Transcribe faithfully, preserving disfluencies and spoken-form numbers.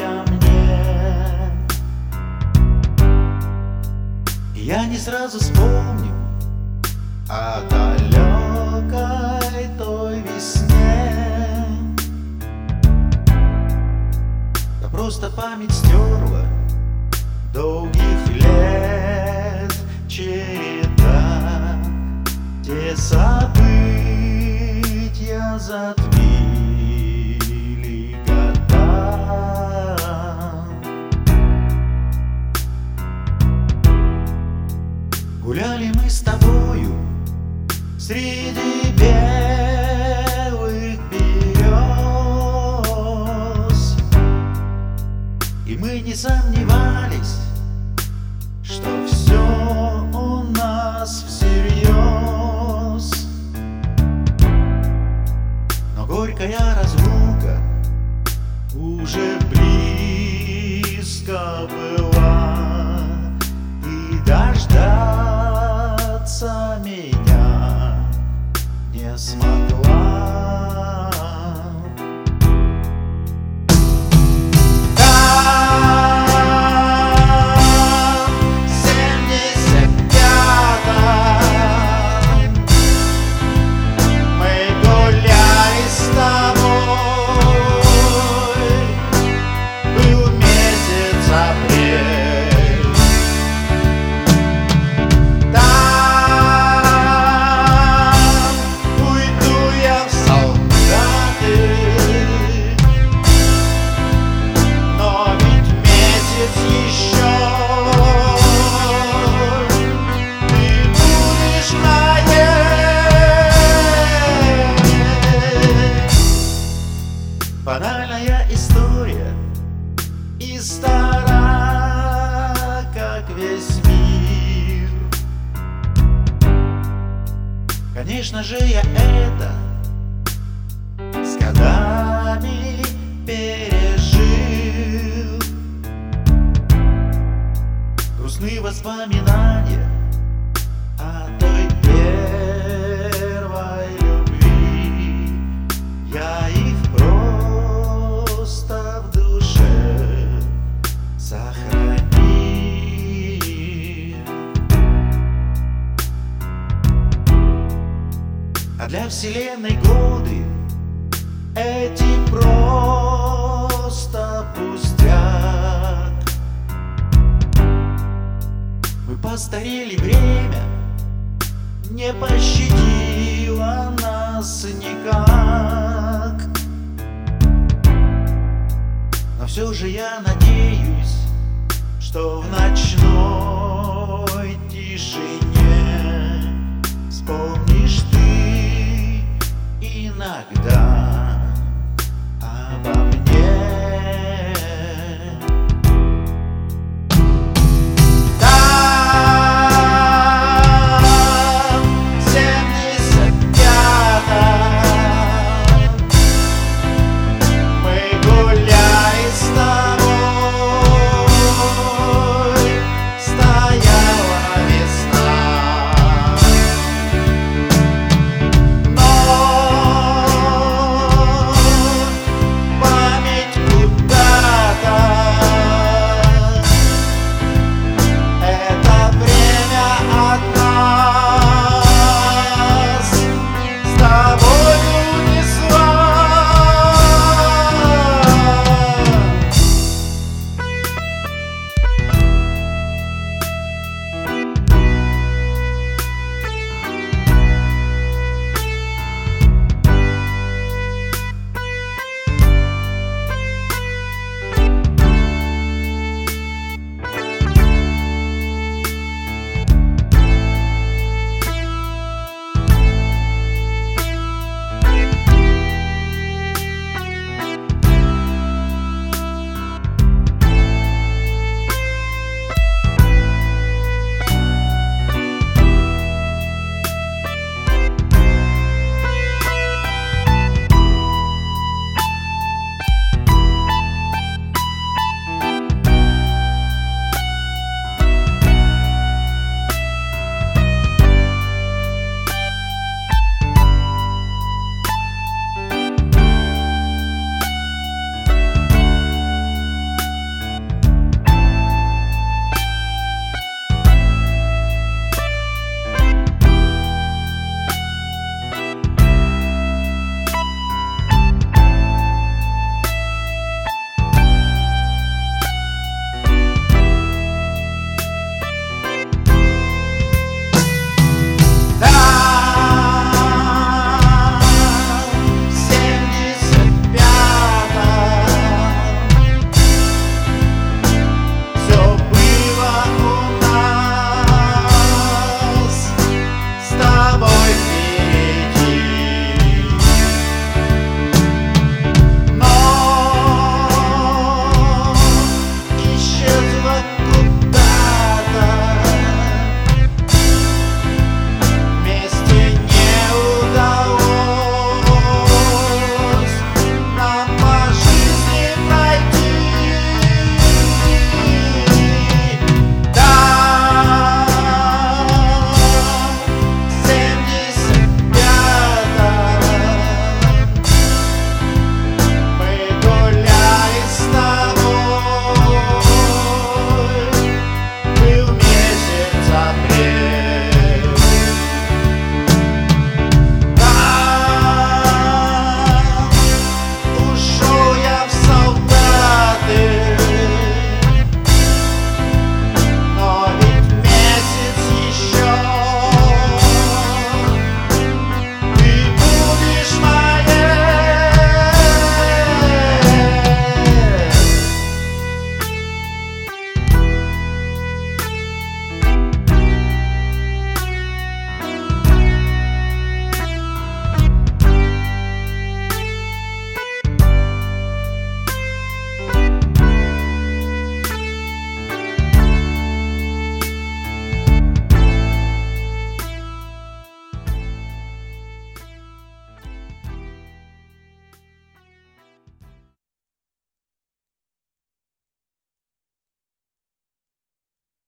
милая мне. Я не сразу вспомню о далекой той весне, да просто память стерла долгих лет череда. Те события затмили года. Гуляли мы с тобою среди белых берез, и мы не сомневались, что все у нас всерьез. Но горькая разлука уже близко была, и дождаться меня не смогла. Банальная история и стара, как весь мир. Конечно же, я это с годами пережил. Грустные воспоминания о той первой любви, я их просто в душе сохранил. А для вселенной годы эти просто пустяк. Мы постарели, время не пощадило нас никак. Но все же я надеюсь, что в ночной тишине вспомнишь ты иногда обо мне.